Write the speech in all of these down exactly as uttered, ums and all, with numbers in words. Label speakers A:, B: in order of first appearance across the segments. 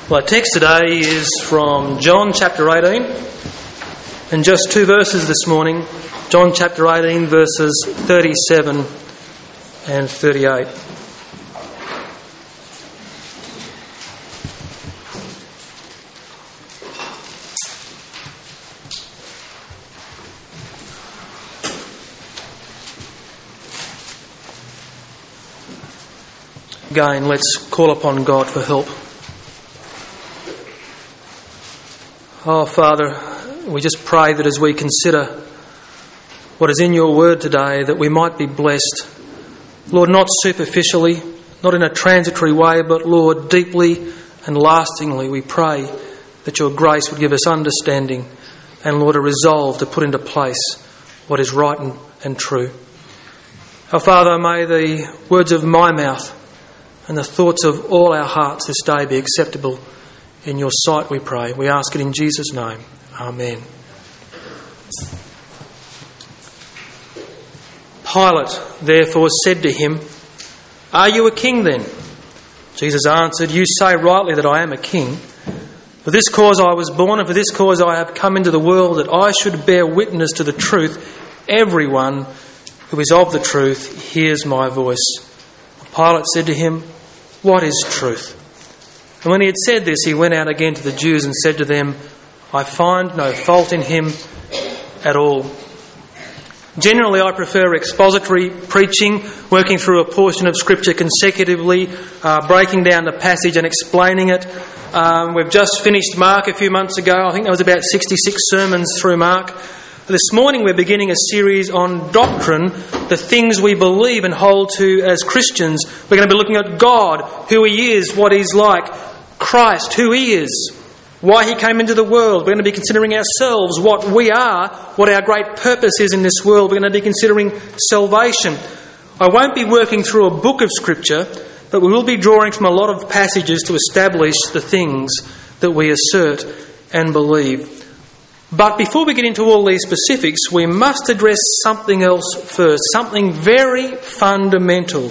A: Well, our text today is from John chapter eighteen, and just two verses this morning. John chapter eighteen, verses thirty-seven and thirty-eight. Again, let's call upon God for help. Oh, Father, we just pray that as we consider what is in your word today, that we might be blessed. Lord, not superficially, not in a transitory way, but Lord, deeply and lastingly, we pray that your grace would give us understanding and, Lord, a resolve to put into place what is right and, and true. Oh, Father, may the words of my mouth and the thoughts of all our hearts this day be acceptable in your sight, we pray. We ask it in Jesus' name. Amen. Pilate therefore said to him, "Are you a king then?" Jesus answered, "You say rightly that I am a king. For this cause I was born, and for this cause I have come into the world, that I should bear witness to the truth. Everyone who is of the truth hears my voice." Pilate said to him, "What is truth?" And when he had said this, he went out again to the Jews and said to them, "I find no fault in him at all." Generally, I prefer expository preaching, working through a portion of Scripture consecutively, uh, breaking down the passage and explaining it. Um, we've just finished Mark a few months ago. I think there was about sixty-six sermons through Mark. This morning we're beginning a series on doctrine, the things we believe and hold to as Christians. We're going to be looking at God, who He is, what He's like, Christ, who He is, why He came into the world. We're going to be considering ourselves, what we are, what our great purpose is in this world. We're going to be considering salvation. I won't be working through a book of Scripture, but we will be drawing from a lot of passages to establish the things that we assert and believe. But before we get into all these specifics, we must address something else first, something very fundamental.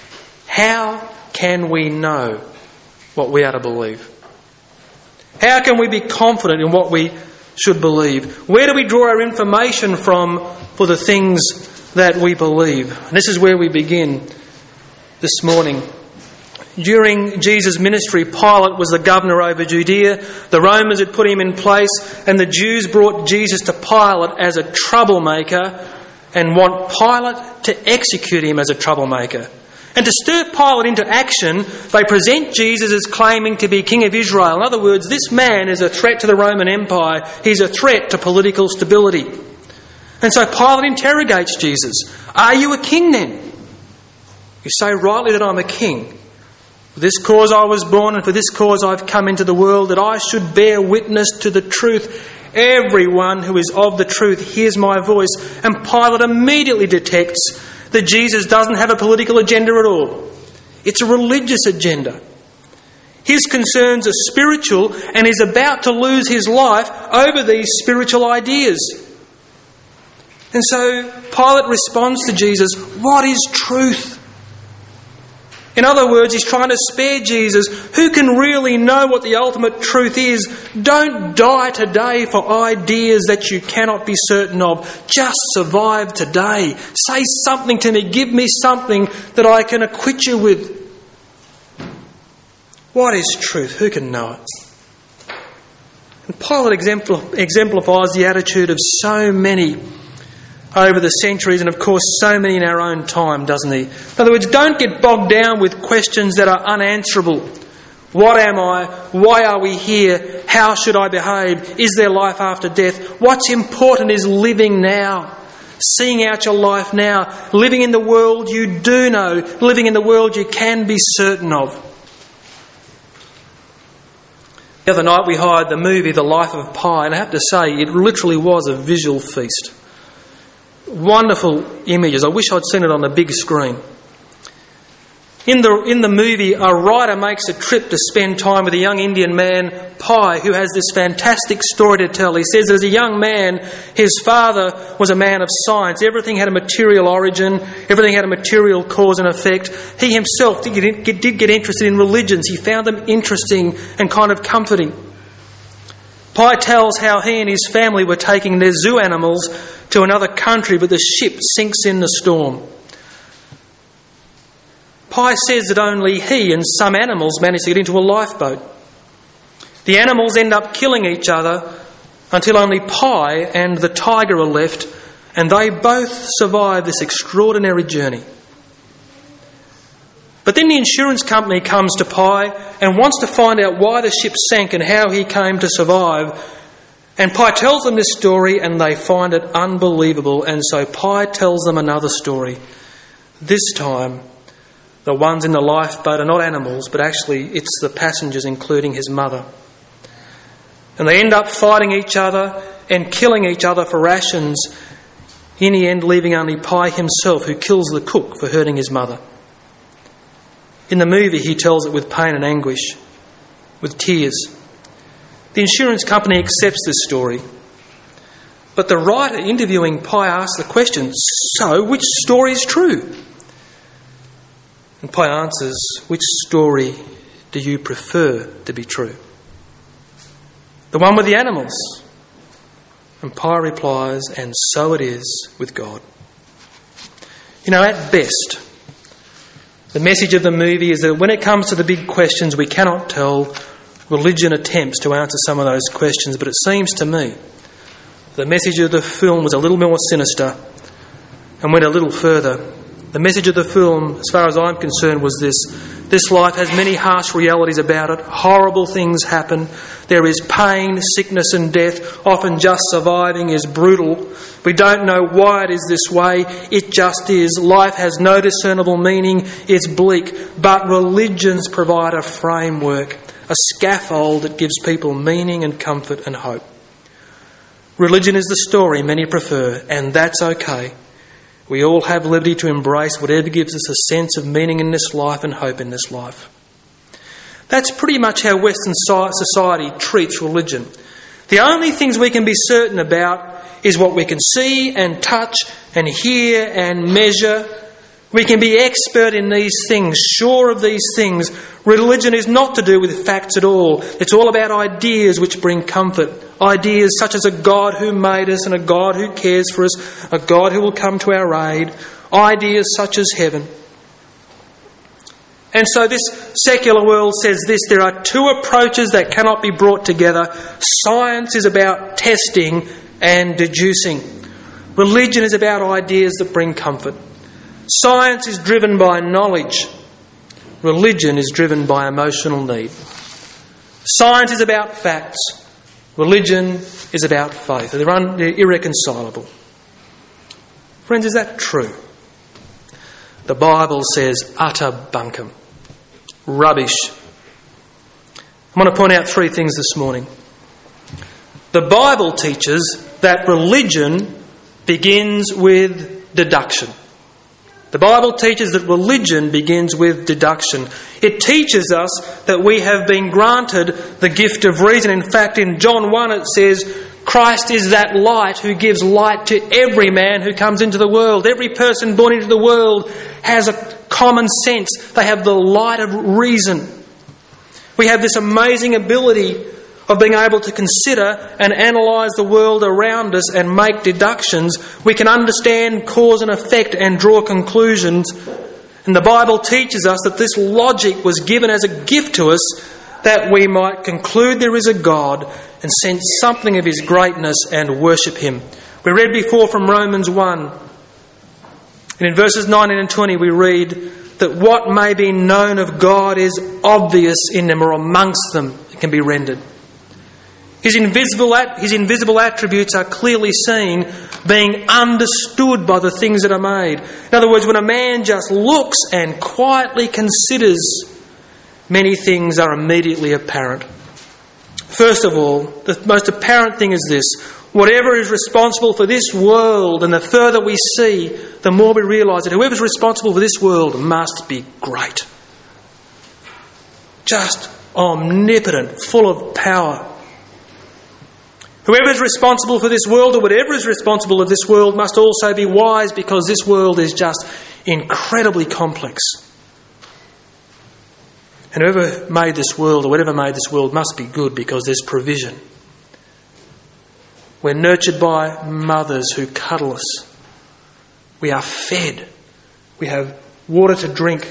A: How can we know what we are to believe? How can we be confident in what we should believe? Where do we draw our information from for the things that we believe? And this is where we begin this morning. During Jesus' ministry, Pilate was the governor over Judea. The Romans had put him in place, and the Jews brought Jesus to Pilate as a troublemaker and want Pilate to execute him as a troublemaker. And to stir Pilate into action, they present Jesus as claiming to be King of Israel. In other words, this man is a threat to the Roman Empire. He's a threat to political stability. And so Pilate interrogates Jesus. "Are you a king then? You say rightly that I'm a king. For this cause I was born, and for this cause I've come into the world, that I should bear witness to the truth. Everyone who is of the truth hears my voice." And Pilate immediately detects that Jesus doesn't have a political agenda at all. It's a religious agenda. His concerns are spiritual, and he's about to lose his life over these spiritual ideas. And so Pilate responds to Jesus, "What is truth?" In other words, he's trying to spare Jesus. Who can really know what the ultimate truth is? Don't die today for ideas that you cannot be certain of. Just survive today. Say something to me. Give me something that I can acquit you with. What is truth? Who can know it? And Pilate exemplifies the attitude of so many over the centuries, and of course so many in our own time, doesn't he? In other words, don't get bogged down with questions that are unanswerable. What am I? Why are we here? How should I behave? Is there life after death? What's important is living now, seeing out your life now, living in the world you do know, living in the world you can be certain of. The other night we hired the movie The Life of Pi, and I have to say it literally was a visual feast. Wonderful images. I wish I'd seen it on a big screen. In the, in the movie, a writer makes a trip to spend time with a young Indian man, Pai, who has this fantastic story to tell. He says that as a young man, his father was a man of science. Everything had a material origin. Everything had a material cause and effect. He himself did get, did get interested in religions. He found them interesting and kind of comforting. Pai tells how he and his family were taking their zoo animals to another country, but the ship sinks in the storm. Pai says that only he and some animals manage to get into a lifeboat. The animals end up killing each other until only Pai and the tiger are left, and they both survive this extraordinary journey. But then the insurance company comes to Pai and wants to find out why the ship sank and how he came to survive. And Pai tells them this story and they find it unbelievable, and so Pai tells them another story. This time, the ones in the lifeboat are not animals, but actually it's the passengers, including his mother. And they end up fighting each other and killing each other for rations, in the end leaving only Pai himself, who kills the cook for hurting his mother. In the movie, he tells it with pain and anguish, with tears. The insurance company accepts this story. But the writer interviewing Pai asks the question, so which story is true? And Pai answers, which story do you prefer to be true? The one with the animals. And Pai replies, and so it is with God. You know, at best, the message of the movie is that when it comes to the big questions we cannot tell, religion attempts to answer some of those questions, but it seems to me the message of the film was a little more sinister and went a little further. The message of the film, as far as I'm concerned, was this. This life has many harsh realities about it. Horrible things happen. There is pain, sickness and death. Often just surviving is brutal. We don't know why it is this way. It just is. Life has no discernible meaning. It's bleak. But religions provide a framework, a scaffold that gives people meaning and comfort and hope. Religion is the story many prefer, and that's okay. We all have liberty to embrace whatever gives us a sense of meaning in this life and hope in this life. That's pretty much how Western society treats religion. The only things we can be certain about is what we can see and touch and hear and measure. We can be expert in these things, sure of these things. Religion is not to do with facts at all. It's all about ideas which bring comfort. Ideas such as a God who made us and a God who cares for us, a God who will come to our aid. Ideas such as heaven. And so this secular world says this: there are two approaches that cannot be brought together. Science is about testing and deducing. Religion is about ideas that bring comfort. Science is driven by knowledge. Religion is driven by emotional need. Science is about facts. Religion is about faith. They're, un- they're irreconcilable. Friends, is that true? The Bible says utter bunkum. Rubbish. I want to point out three things this morning. The Bible teaches that religion begins with deduction. The Bible teaches that religion begins with deduction. It teaches us that we have been granted the gift of reason. In fact, in John one it says, Christ is that light who gives light to every man who comes into the world. Every person born into the world has a common sense. They have the light of reason. We have this amazing ability of being able to consider and analyse the world around us and make deductions. We can understand cause and effect and draw conclusions. And the Bible teaches us that this logic was given as a gift to us that we might conclude there is a God and sense something of his greatness and worship him. We read before from Romans one. And in verses nineteen and twenty we read that what may be known of God is obvious in them, or amongst them it can be rendered. His invisible, his invisible attributes are clearly seen, being understood by the things that are made. In other words, when a man just looks and quietly considers, many things are immediately apparent. First of all, the most apparent thing is this: whatever is responsible for this world, and the further we see, the more we realise that whoever's responsible for this world must be great. Just omnipotent, full of power. Whoever is responsible for this world, or whatever is responsible of this world, must also be wise, because this world is just incredibly complex. And whoever made this world, or whatever made this world, must be good, because there's provision. We're nurtured by mothers who cuddle us. We are fed. We have water to drink.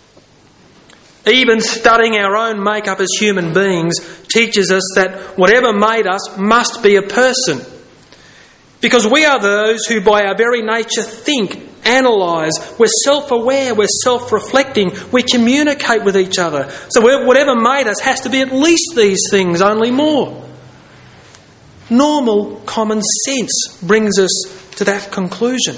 A: Even studying our own makeup as human beings teaches us that whatever made us must be a person. Because we are those who by our very nature think, analyse, we're self-aware, we're self-reflecting, we communicate with each other. So whatever made us has to be at least these things, only more. Normal common sense brings us to that conclusion.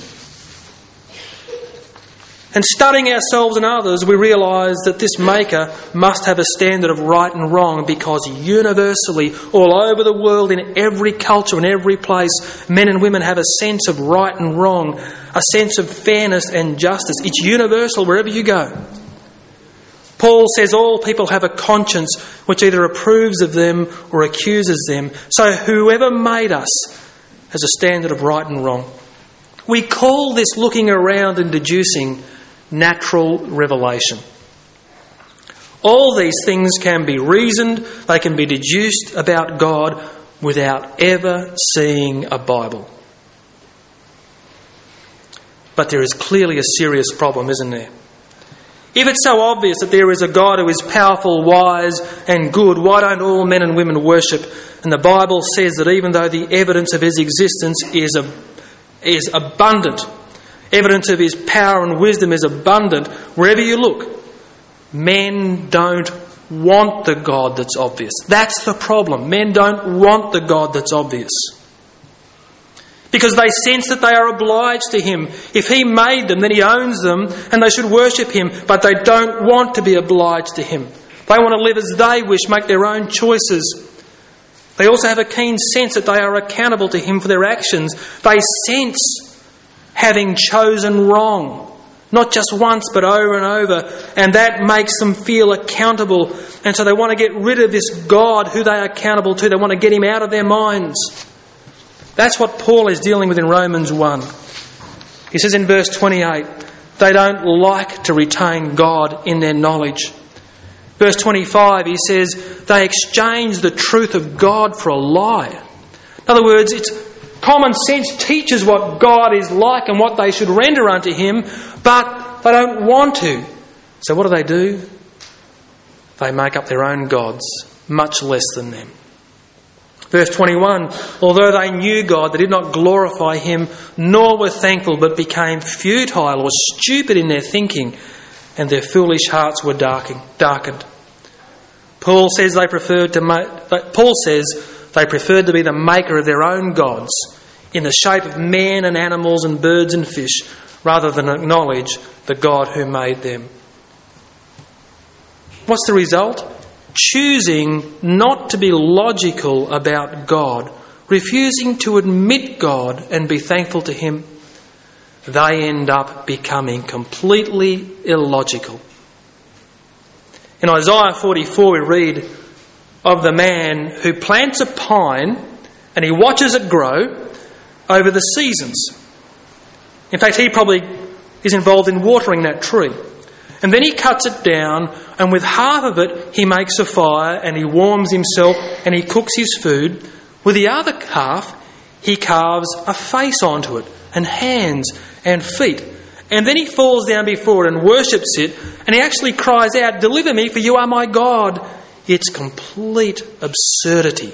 A: And studying ourselves and others, we realise that this Maker must have a standard of right and wrong, because universally, all over the world, in every culture, in every place, men and women have a sense of right and wrong, a sense of fairness and justice. It's universal wherever you go. Paul says all people have a conscience which either approves of them or accuses them. So whoever made us has a standard of right and wrong. We call this looking around and deducing natural revelation. All these things can be reasoned, they can be deduced about God without ever seeing a Bible. But there is clearly a serious problem, isn't there? If it's so obvious that there is a God who is powerful, wise and good, why don't all men and women worship? And the Bible says that even though the evidence of his existence is, a, is abundant, evidence of his power and wisdom is abundant, wherever you look, men don't want the God that's obvious. That's the problem. Men don't want the God that's obvious. Because they sense that they are obliged to him. If he made them, then he owns them and they should worship him. But they don't want to be obliged to him. They want to live as they wish, make their own choices. They also have a keen sense that they are accountable to him for their actions. They sense having chosen wrong. Not just once, but over and over. And that makes them feel accountable. And so they want to get rid of this God who they are accountable to. They want to get him out of their minds. That's what Paul is dealing with in Romans one. He says in verse twenty-eight, they don't like to retain God in their knowledge. Verse twenty-five, he says, they exchange the truth of God for a lie. In other words, it's common sense teaches what God is like and what they should render unto him, but they don't want to. So what do they do? They make up their own gods, much less than them. Verse twenty-one, although they knew God, they did not glorify him, nor were thankful, but became futile or stupid in their thinking, and their foolish hearts were darkened. Paul says they preferred to ma- Paul says they preferred to be the maker of their own gods, in the shape of men and animals and birds and fish, rather than acknowledge the God who made them. What's the result? Choosing not to be logical about God, refusing to admit God and be thankful to him, they end up becoming completely illogical. In Isaiah forty-four we read of the man who plants a pine and he watches it grow over the seasons. In fact, he probably is involved in watering that tree. And then he cuts it down, and with half of it he makes a fire and he warms himself and he cooks his food. With the other half he carves a face onto it, and hands and feet. And then he falls down before it and worships it, and he actually cries out, "Deliver me, for you are my God." It's complete absurdity.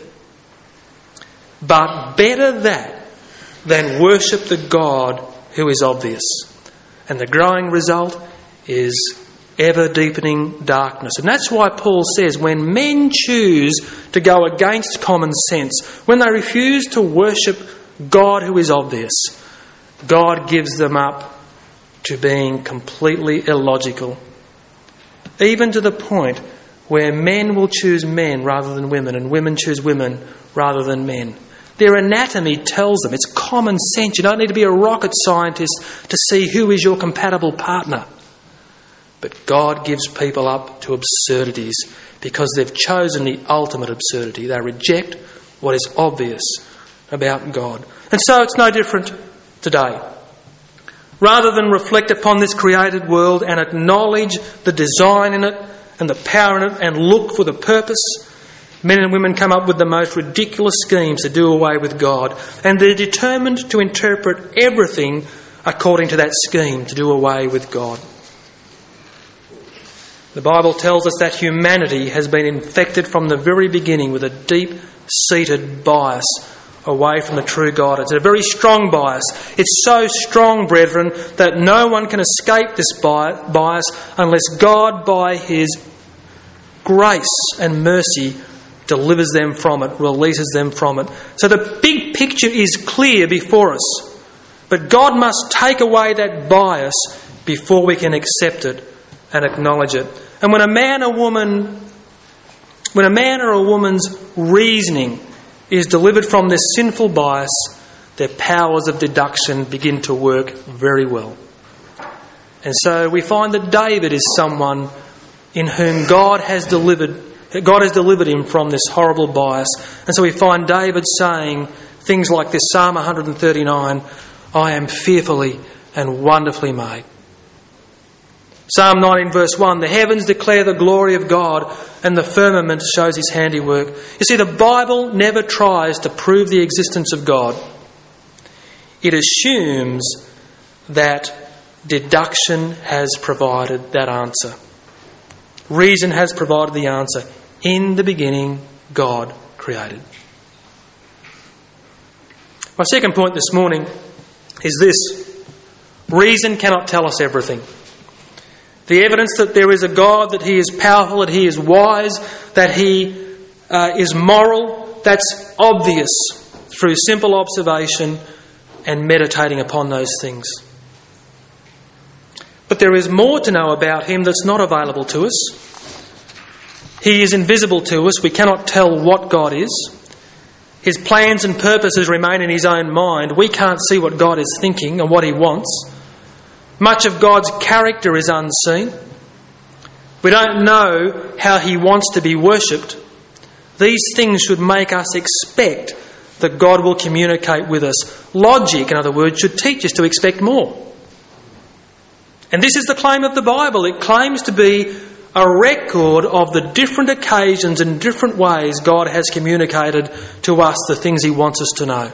A: But better that than worship the God who is obvious. And the growing result is ever-deepening darkness. And that's why Paul says when men choose to go against common sense, when they refuse to worship God who is obvious, God gives them up to being completely illogical. Even to the point where men will choose men rather than women, and women choose women rather than men. Their anatomy tells them. It's common sense. You don't need to be a rocket scientist to see who is your compatible partner. But God gives people up to absurdities because they've chosen the ultimate absurdity. They reject what is obvious about God. And so it's no different today. Rather than reflect upon this created world and acknowledge the design in it and the power in it and look for the purpose, men and women come up with the most ridiculous schemes to do away with God, and they're determined to interpret everything according to that scheme to do away with God. The Bible tells us that humanity has been infected from the very beginning with a deep-seated bias away from the true God. It's a very strong bias. It's so strong, brethren, that no one can escape this bias unless God, by His grace and mercy, delivers them from it, releases them from it. So the big picture is clear before us. But God must take away that bias before we can accept it and acknowledge it. And when a man or woman, when a man or a woman's reasoning is delivered from this sinful bias, their powers of deduction begin to work very well. And so we find that David is someone in whom God has delivered God has delivered him from this horrible bias. And so we find David saying things like this, Psalm one thirty-nine, I am fearfully and wonderfully made. Psalm nineteen verse one, the heavens declare the glory of God and the firmament shows His handiwork. You see, the Bible never tries to prove the existence of God. It assumes that deduction has provided that answer. Reason has provided the answer. In the beginning, God created. My second point this morning is this. Reason cannot tell us everything. The evidence that there is a God, that He is powerful, that He is wise, that He uh, is moral, that's obvious through simple observation and meditating upon those things. But there is more to know about Him that's not available to us. He is invisible to us. We cannot tell what God is. His plans and purposes remain in His own mind. We can't see what God is thinking and what He wants. Much of God's character is unseen. We don't know how He wants to be worshipped. These things should make us expect that God will communicate with us. Logic, in other words, should teach us to expect more. And this is the claim of the Bible. It claims to be a record of the different occasions and different ways God has communicated to us the things He wants us to know.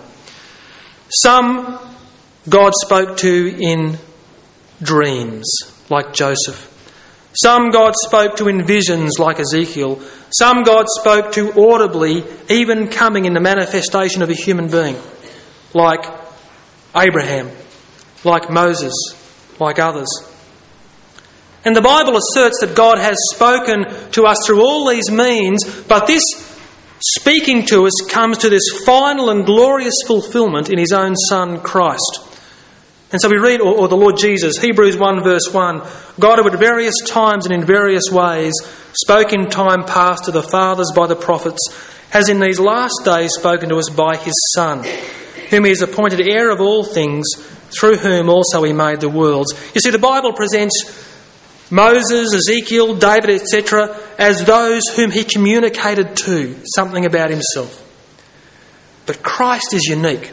A: Some God spoke to in dreams, like Joseph. Some God spoke to in visions, like Ezekiel. Some God spoke to audibly, even coming in the manifestation of a human being, like Abraham, like Moses, like others. And the Bible asserts that God has spoken to us through all these means, but this speaking to us comes to this final and glorious fulfilment in His own Son, Christ. And so we read, or, or the Lord Jesus, Hebrews one verse one, God who at various times and in various ways spoke in time past to the fathers by the prophets, has in these last days spoken to us by His Son, whom He has appointed heir of all things, through whom also He made the worlds. You see, the Bible presents Moses, Ezekiel, David, et cetera as those whom He communicated to something about Himself. But Christ is unique.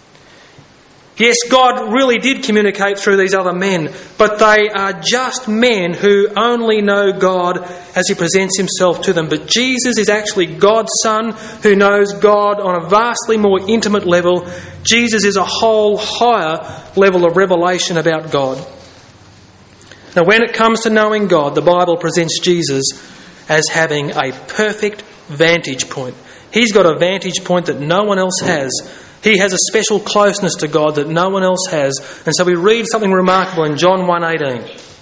A: Yes, God really did communicate through these other men, but they are just men who only know God as He presents Himself to them. But Jesus is actually God's Son who knows God on a vastly more intimate level. Jesus is a whole higher level of revelation about God. Now, when it comes to knowing God, the Bible presents Jesus as having a perfect vantage point. He's got a vantage point that no one else has. He has a special closeness to God that no one else has. And so we read something remarkable in John one eighteen.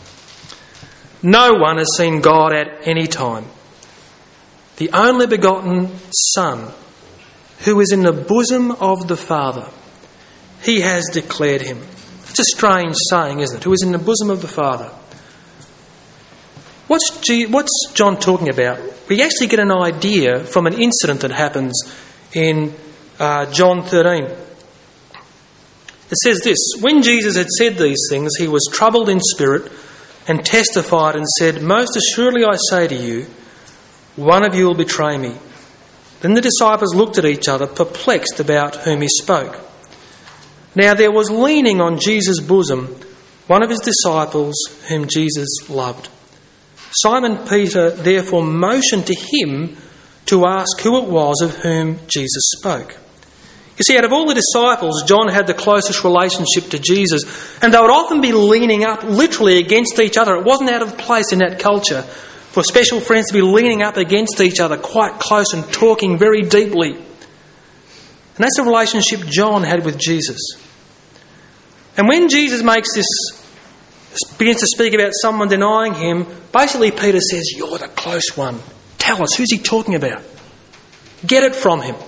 A: No one has seen God at any time. The only begotten Son, who is in the bosom of the Father, He has declared Him. It's a strange saying, isn't it? Who is in the bosom of the Father. What's, G- what's John talking about? We actually get an idea from an incident that happens in uh, John thirteen. It says this: "When Jesus had said these things, he was troubled in spirit and testified and said, 'Most assuredly I say to you, one of you will betray me.' Then the disciples looked at each other, perplexed about whom he spoke. Now there was leaning on Jesus' bosom one of his disciples whom Jesus loved. Simon Peter therefore motioned to him to ask who it was of whom Jesus spoke. You see, out of all the disciples, John had the closest relationship to Jesus, and they would often be leaning up literally against each other. It wasn't out of place in that culture for special friends to be leaning up against each other quite close and talking very deeply. And that's the relationship John had with Jesus. And when Jesus makes this, begins to speak about someone denying him, basically Peter says, "You're the close one. Tell us, who's he talking about? Get it from him."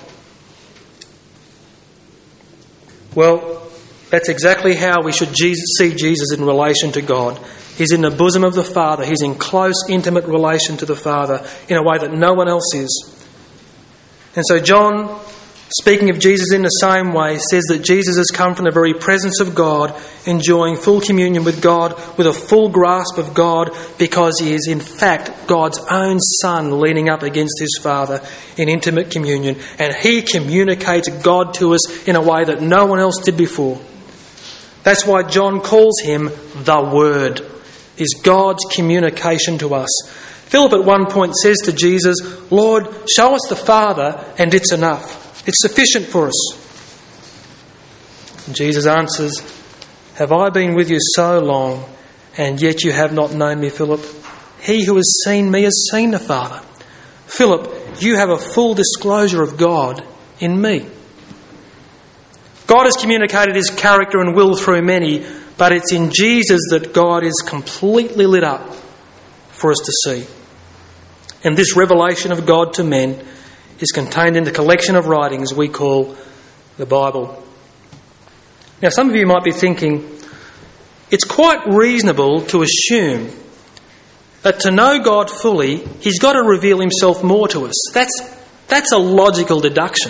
A: Well, that's exactly how we should see Jesus in relation to God. He's in the bosom of the Father. He's in close, intimate relation to the Father in a way that no one else is. And so John, speaking of Jesus in the same way, says that Jesus has come from the very presence of God, enjoying full communion with God, with a full grasp of God, because he is in fact God's own Son leaning up against his Father in intimate communion. And he communicates God to us in a way that no one else did before. That's why John calls him the Word, is God's communication to us. Philip at one point says to Jesus, "Lord, show us the Father and it's enough. It's sufficient for us." And Jesus answers, "Have I been with you so long, and yet you have not known me, Philip? He who has seen me has seen the Father. Philip, you have a full disclosure of God in me." God has communicated his character and will through many, but it's in Jesus that God is completely lit up for us to see. And this revelation of God to men is contained in the collection of writings we call the Bible. Now, some of you might be thinking, it's quite reasonable to assume that to know God fully, he's got to reveal himself more to us. That's, that's a logical deduction.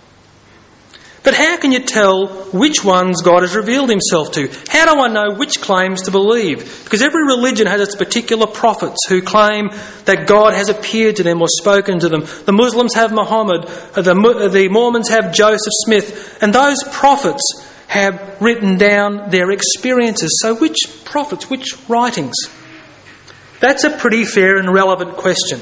A: But how can you tell which ones God has revealed himself to? How do I know which claims to believe? Because every religion has its particular prophets who claim that God has appeared to them or spoken to them. The Muslims have Muhammad, the, the Mormons have Joseph Smith, and those prophets have written down their experiences. So which prophets, which writings? That's a pretty fair and relevant question.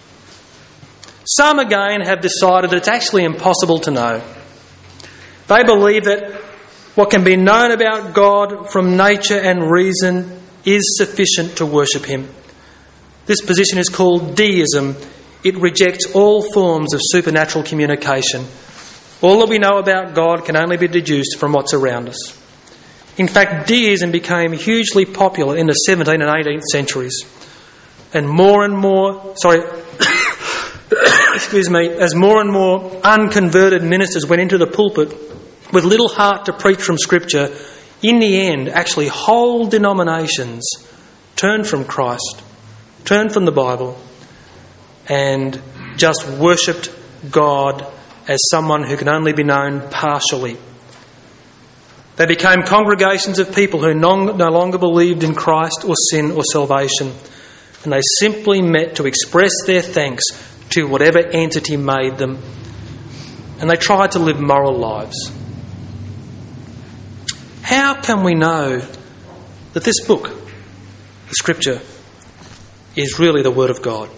A: Some again have decided that it's actually impossible to know. They believe that what can be known about God from nature and reason is sufficient to worship him. This position is called deism. It rejects all forms of supernatural communication. All that we know about God can only be deduced from what's around us. In fact, deism became hugely popular in the seventeenth and eighteenth centuries. And more and more, sorry, excuse me, as more and more unconverted ministers went into the pulpit with little heart to preach from Scripture, in the end, actually whole denominations turned from Christ, turned from the Bible, and just worshipped God as someone who can only be known partially. They became congregations of people who no longer believed in Christ or sin or salvation, and they simply met to express their thanks to whatever entity made them, and they tried to live moral lives. How can we know that this book, the Scripture, is really the Word of God?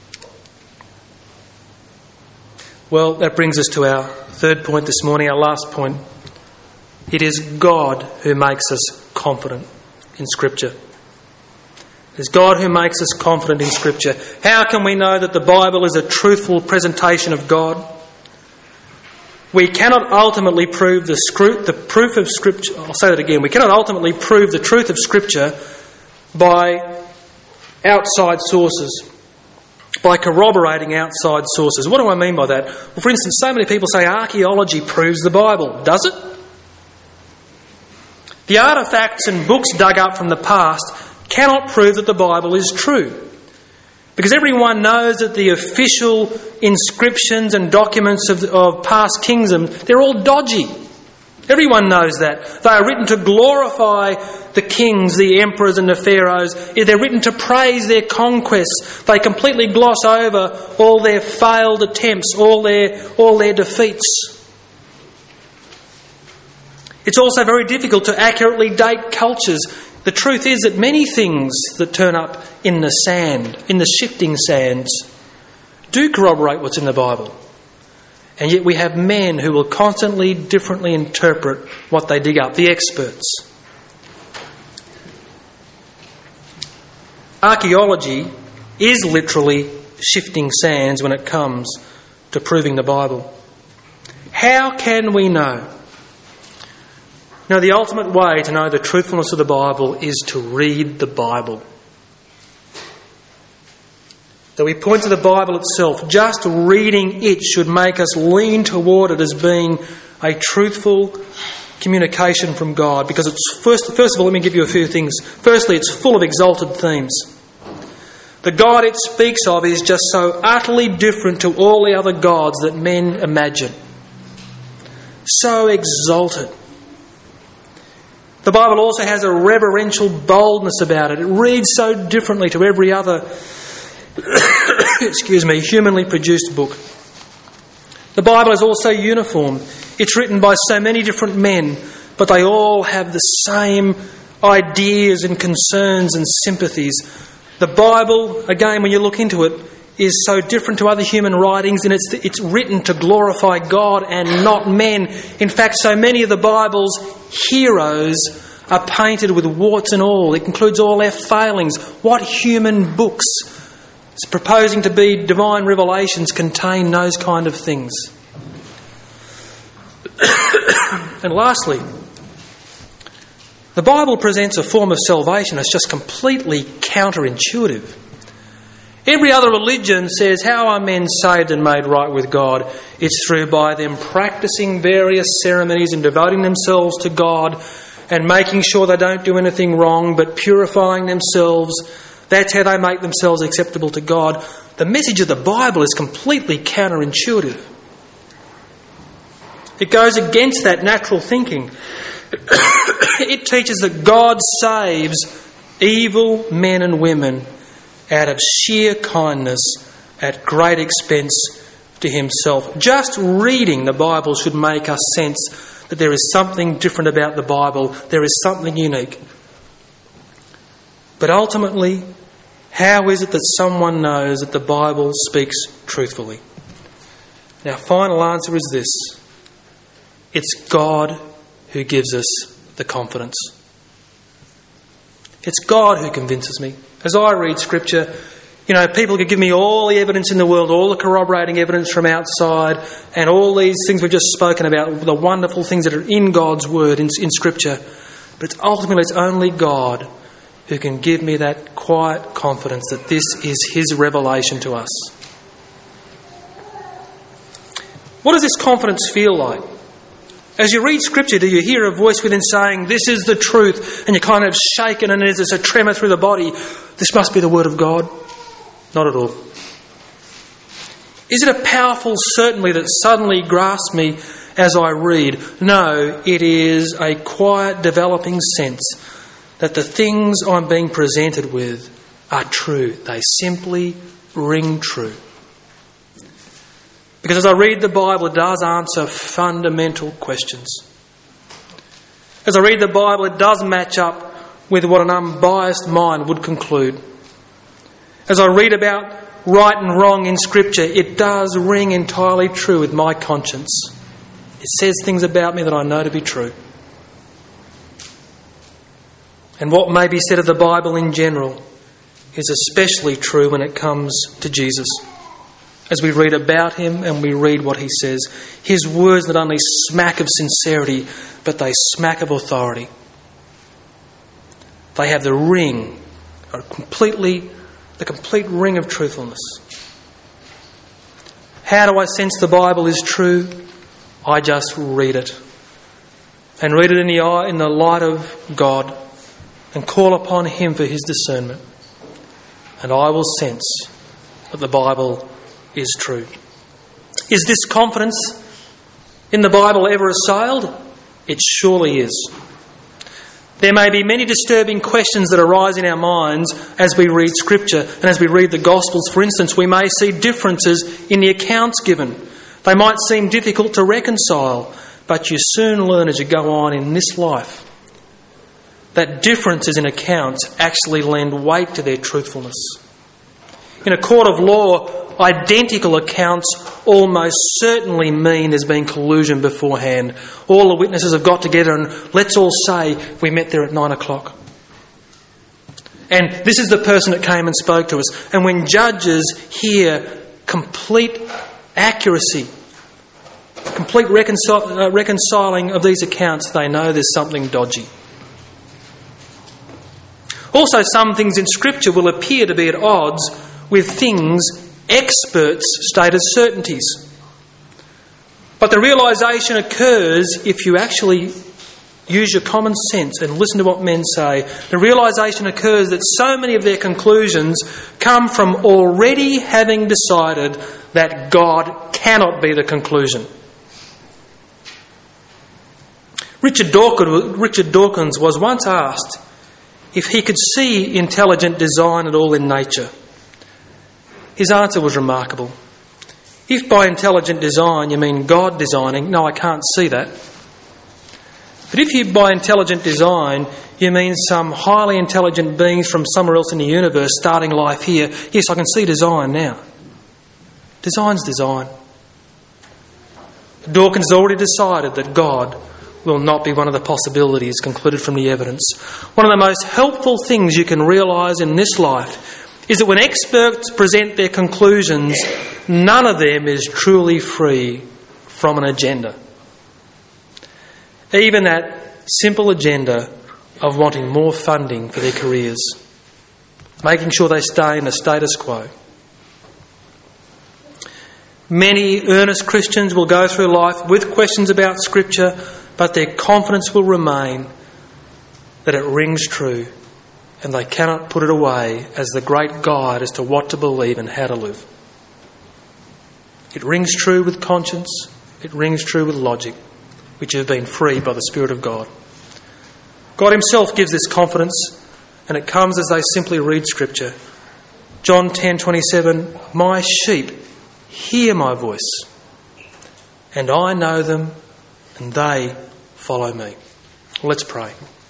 A: Well, that brings us to our third point this morning, our last point. It is God who makes us confident in Scripture. It is God who makes us confident in Scripture. How can we know that the Bible is a truthful presentation of God? We cannot ultimately prove the, scru- the proof of Scripture... I'll say that again. We cannot ultimately prove the truth of Scripture by outside sources, by corroborating outside sources. What do I mean by that? Well, for instance, so many people say archaeology proves the Bible. Does it? The artefacts and books dug up from the past cannot prove that the Bible is true. Because everyone knows that the official inscriptions and documents of, of past kingdoms, they're all dodgy. Everyone knows that. They are written to glorify the kings, the emperors and the pharaohs. They're written to praise their conquests. They completely gloss over all their failed attempts, all their, all their defeats. It's also very difficult to accurately date cultures. The truth is that many things that turn up in the sand, in the shifting sands, do corroborate what's in the Bible. And yet we have men who will constantly differently interpret what they dig up, the experts. Archaeology is literally shifting sands when it comes to proving the Bible. How can we know? Now, the ultimate way to know the truthfulness of the Bible is to read the Bible. That we point to the Bible itself. Just reading it should make us lean toward it as being a truthful communication from God. Because it's first, first of all, let me give you a few things. Firstly, it's full of exalted themes. The God it speaks of is just so utterly different to all the other gods that men imagine. So exalted. The Bible also has a reverential boldness about it. It reads so differently to every other excuse me, humanly produced book. The Bible is also uniform. It's written by so many different men, but they all have the same ideas and concerns and sympathies. The Bible, again, when you look into it, is so different to other human writings, and it's it's written to glorify God and not men. In fact, so many of the Bible's heroes are painted with warts and all. It includes all their failings. What human books proposing to be divine revelations contain those kind of things? And lastly, the Bible presents a form of salvation that's just completely counterintuitive. Every other religion says, how are men saved and made right with God? It's through by them practicing various ceremonies and devoting themselves to God and making sure they don't do anything wrong, but purifying themselves. That's how they make themselves acceptable to God. The message of the Bible is completely counterintuitive. It goes against that natural thinking. It teaches that God saves evil men and women out of sheer kindness at great expense to himself. Just reading the Bible should make us sense that there is something different about the Bible. There is something unique. But ultimately, how is it that someone knows that the Bible speaks truthfully? Our final answer is this. It's God who gives us the confidence. It's God who convinces me. As I read Scripture, you know, people could give me all the evidence in the world, all the corroborating evidence from outside, and all these things we've just spoken about, the wonderful things that are in God's Word, in, in Scripture. But it's ultimately, it's only God who can give me that quiet confidence that this is his revelation to us. What does this confidence feel like? As you read Scripture, do you hear a voice within saying, this is the truth, and you're kind of shaken and there's a tremor through the body? This must be the Word of God. Not at all. Is it a powerful certainty that suddenly grasps me as I read? No, it is a quiet, developing sense that the things I'm being presented with are true. They simply ring true. Because as I read the Bible, it does answer fundamental questions. As I read the Bible, it does match up with what an unbiased mind would conclude. As I read about right and wrong in Scripture, it does ring entirely true with my conscience. It says things about me that I know to be true. And what may be said of the Bible in general is especially true when it comes to Jesus. As we read about him and we read what he says, his words not only smack of sincerity, but they smack of authority. They have the ring, or completely, the complete ring of truthfulness. How do I sense the Bible is true? I just read it. And read it in the eye, in the light of God, and call upon him for his discernment. And I will sense that the Bible is true. Is this confidence in the Bible ever assailed? It surely is. There may be many disturbing questions that arise in our minds as we read Scripture and as we read the Gospels. For instance, we may see differences in the accounts given. They might seem difficult to reconcile, but you soon learn as you go on in this life that differences in accounts actually lend weight to their truthfulness. In a court of law, identical accounts almost certainly mean there's been collusion beforehand. All the witnesses have got together and let's all say we met there at nine o'clock. And this is the person that came and spoke to us. And when judges hear complete accuracy, complete reconcil- uh, reconciling of these accounts, they know there's something dodgy. Also, some things in Scripture will appear to be at odds with things experts state as certainties. But the realisation occurs if you actually use your common sense and listen to what men say. The realisation occurs that so many of their conclusions come from already having decided that God cannot be the conclusion. Richard Dawkins, Richard Dawkins was once asked if he could see intelligent design at all in nature. His answer was remarkable. If by intelligent design you mean God designing, no, I can't see that. But if you by intelligent design you mean some highly intelligent beings from somewhere else in the universe starting life here, yes, I can see design now. Design's design. Dawkins has already decided that God will not be one of the possibilities concluded from the evidence. One of the most helpful things you can realise in this life is that when experts present their conclusions, none of them is truly free from an agenda. Even that simple agenda of wanting more funding for their careers, making sure they stay in the status quo. Many earnest Christians will go through life with questions about Scripture, but their confidence will remain that it rings true and they cannot put it away as the great guide as to what to believe and how to live. It rings true with conscience, it rings true with logic, which have been freed by the Spirit of God. God Himself gives this confidence, and it comes as they simply read Scripture. John ten twenty-seven, "My sheep hear my voice, and I know them, and they follow me." Well, let's pray.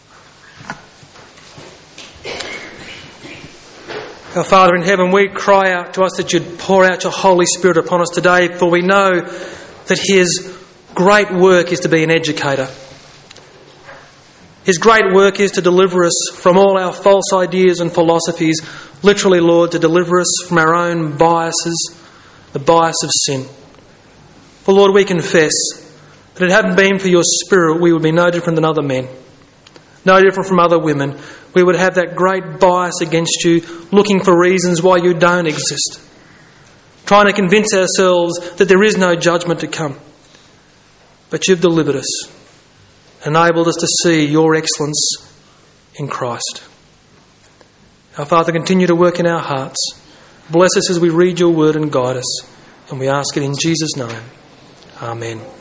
A: Our Father in heaven, we cry out to us that You'd pour out Your Holy Spirit upon us today, for we know that His great work is to be an educator. His great work is to deliver us from all our false ideas and philosophies, literally, Lord, to deliver us from our own biases, the bias of sin. For Lord, we confess that if it hadn't been for Your Spirit, we would be no different than other men, no different from other women. We would have that great bias against You, looking for reasons why You don't exist, trying to convince ourselves that there is no judgment to come. But You've delivered us, enabled us to see Your excellence in Christ. Our Father, continue to work in our hearts. Bless us as we read Your word and guide us. And we ask it in Jesus' name. Amen.